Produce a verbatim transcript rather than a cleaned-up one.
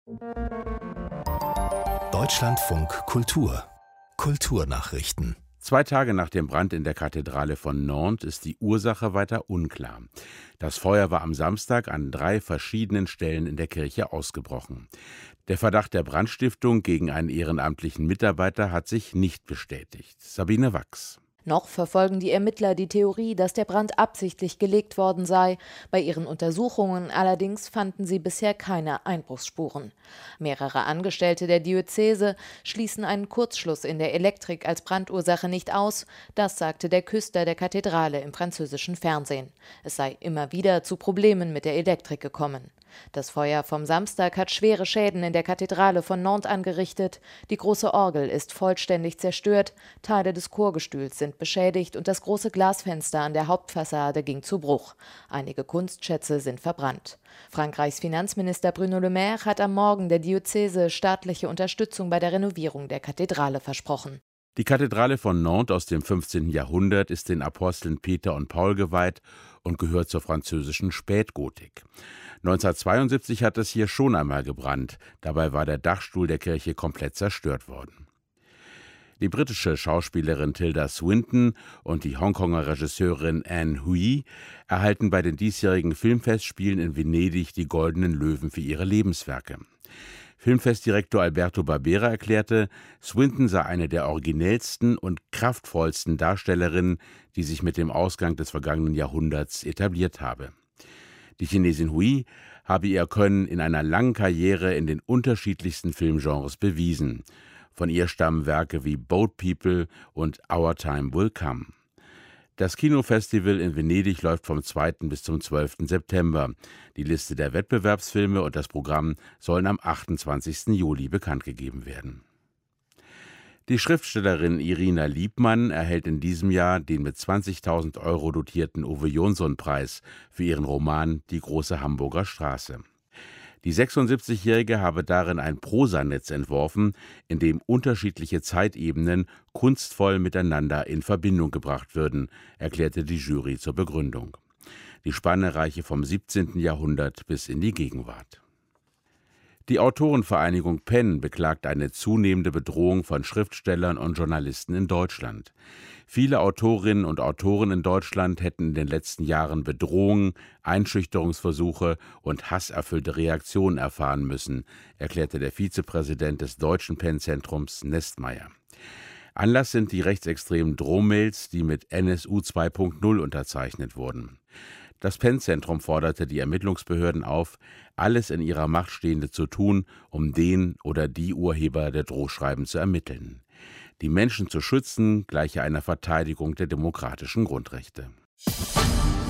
Deutschlandfunk Kultur Kulturnachrichten. Zwei Tage nach dem Brand in der Kathedrale von Nantes ist die Ursache weiter unklar. Das Feuer war am Samstag an drei verschiedenen Stellen in der Kirche ausgebrochen. Der Verdacht der Brandstiftung gegen einen ehrenamtlichen Mitarbeiter hat sich nicht bestätigt. Sabine Wachs. Noch verfolgen die Ermittler die Theorie, dass der Brand absichtlich gelegt worden sei. Bei ihren Untersuchungen allerdings fanden sie bisher keine Einbruchsspuren. Mehrere Angestellte der Diözese schließen einen Kurzschluss in der Elektrik als Brandursache nicht aus. Das sagte der Küster der Kathedrale im französischen Fernsehen. Es sei immer wieder zu Problemen mit der Elektrik gekommen. Das Feuer vom Samstag hat schwere Schäden in der Kathedrale von Nantes angerichtet. Die große Orgel ist vollständig zerstört, Teile des Chorgestühls sind beschädigt und das große Glasfenster an der Hauptfassade ging zu Bruch. Einige Kunstschätze sind verbrannt. Frankreichs Finanzminister Bruno Le Maire hat am Morgen der Diözese staatliche Unterstützung bei der Renovierung der Kathedrale versprochen. Die Kathedrale von Nantes aus dem fünfzehnten Jahrhundert ist den Aposteln Peter und Paul geweiht und gehört zur französischen Spätgotik. neunzehnhundertzweiundsiebzig hat es hier schon einmal gebrannt. Dabei war der Dachstuhl der Kirche komplett zerstört worden. Die britische Schauspielerin Tilda Swinton und die Hongkonger Regisseurin Anne Hui erhalten bei den diesjährigen Filmfestspielen in Venedig die Goldenen Löwen für ihre Lebenswerke. Filmfestdirektor Alberto Barbera erklärte, Swinton sei eine der originellsten und kraftvollsten Darstellerinnen, die sich mit dem Ausgang des vergangenen Jahrhunderts etabliert habe. Die Chinesin Hui habe ihr Können in einer langen Karriere in den unterschiedlichsten Filmgenres bewiesen. Von ihr stammen Werke wie Boat People und Our Time Will Come. Das Kinofestival in Venedig läuft vom zweiten bis zum zwölften September. Die Liste der Wettbewerbsfilme und das Programm sollen am achtundzwanzigsten Juli bekannt gegeben werden. Die Schriftstellerin Irina Liebmann erhält in diesem Jahr den mit zwanzigtausend Euro dotierten Uwe-Jonsson-Preis für ihren Roman Die große Hamburger Straße. Die sechsundsiebzigjährige habe darin ein Prosanetz entworfen, in dem unterschiedliche Zeitebenen kunstvoll miteinander in Verbindung gebracht würden, erklärte die Jury zur Begründung. Die Spanne reiche vom siebzehnten Jahrhundert bis in die Gegenwart. Die Autorenvereinigung Pen beklagt eine zunehmende Bedrohung von Schriftstellern und Journalisten in Deutschland. Viele Autorinnen und Autoren in Deutschland hätten in den letzten Jahren Bedrohungen, Einschüchterungsversuche und hasserfüllte Reaktionen erfahren müssen, erklärte der Vizepräsident des Deutschen Pen-Zentrums Nestmeier. Anlass sind die rechtsextremen Drohmails, die mit N S U zwei Punkt null unterzeichnet wurden. Das Pen-Zentrum forderte die Ermittlungsbehörden auf, alles in ihrer Macht Stehende zu tun, um den oder die Urheber der Drohschreiben zu ermitteln. Die Menschen zu schützen, gleiche einer Verteidigung der demokratischen Grundrechte.